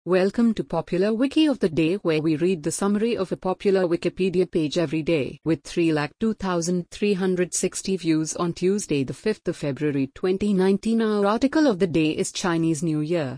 Welcome to Popular Wiki of the Day, where we read the summary of a popular Wikipedia page every day. With 3,02,360 views on Tuesday, the 5th of February 2019, our article of the day is Chinese New Year.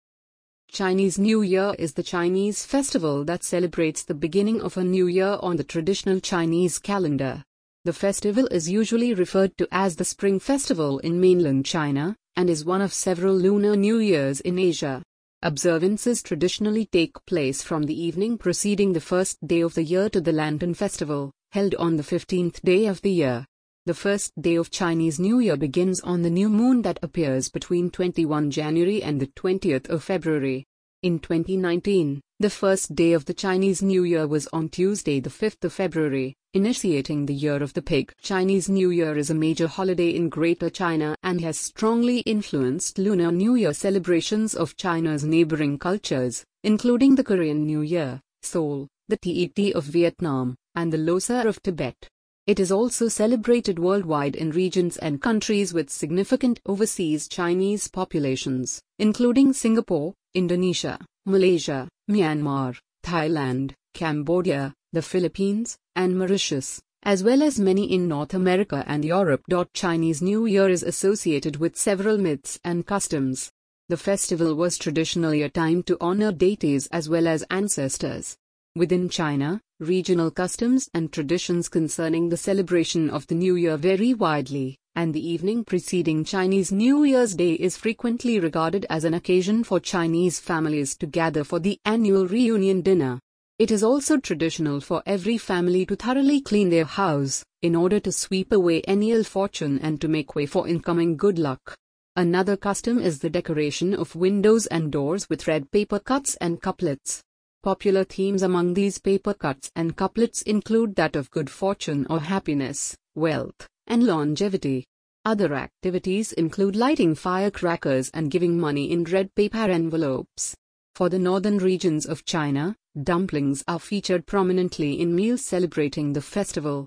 Chinese New Year is the Chinese festival that celebrates the beginning of a new year on the traditional Chinese calendar. The festival is usually referred to as the Spring Festival in mainland China, and is one of several Lunar New Years in Asia. Observances traditionally take place from the evening preceding the first day of the year to the Lantern Festival, held on the 15th day of the year. The first day of Chinese New Year begins on the new moon that appears between 21 January and the 20th of February. In 2019, the first day of the Chinese New Year was on Tuesday, the 5th of February, initiating the Year of the Pig. Chinese New Year is a major holiday in Greater China and has strongly influenced Lunar New Year celebrations of China's neighboring cultures, including the Korean New Year, Seoul, the Tet of Vietnam, and the Losar of Tibet. It is also celebrated worldwide in regions and countries with significant overseas Chinese populations, including Singapore, Indonesia, Malaysia, Myanmar, Thailand, Cambodia, the Philippines, and Mauritius, as well as many in North America and Europe. Chinese New Year is associated with several myths and customs. The festival was traditionally a time to honor deities as well as ancestors. Within China, regional customs and traditions concerning the celebration of the New Year vary widely, and the evening preceding Chinese New Year's Day is frequently regarded as an occasion for Chinese families to gather for the annual reunion dinner. It is also traditional for every family to thoroughly clean their house, in order to sweep away any ill fortune and to make way for incoming good luck. Another custom is the decoration of windows and doors with red paper cuts and couplets. Popular themes among these paper cuts and couplets include that of good fortune or happiness, wealth, and longevity. Other activities include lighting firecrackers and giving money in red paper envelopes. For the northern regions of China, dumplings are featured prominently in meals celebrating the festival.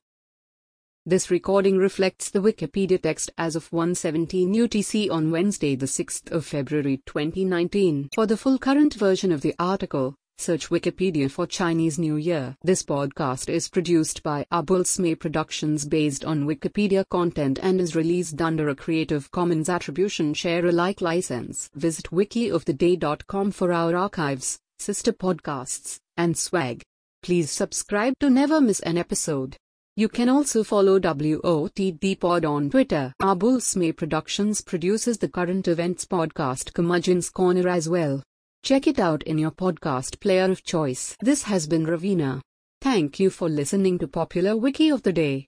This recording reflects the Wikipedia text as of 1:17 UTC on Wednesday, the 6th of February 2019. For the full current version of the article, search Wikipedia for Chinese New Year. This podcast is produced by Abulsme Productions based on Wikipedia content and is released under a Creative Commons Attribution Share Alike license. Visit wikioftheday.com for our archives, sister podcasts, and swag. Please subscribe to never miss an episode. You can also follow WOTD Pod on Twitter. Abulsme Productions produces the current events podcast Curmudgeon's Corner as well. Check it out in your podcast player of choice. This has been Ravina. Thank you for listening to Popular Wiki of the Day.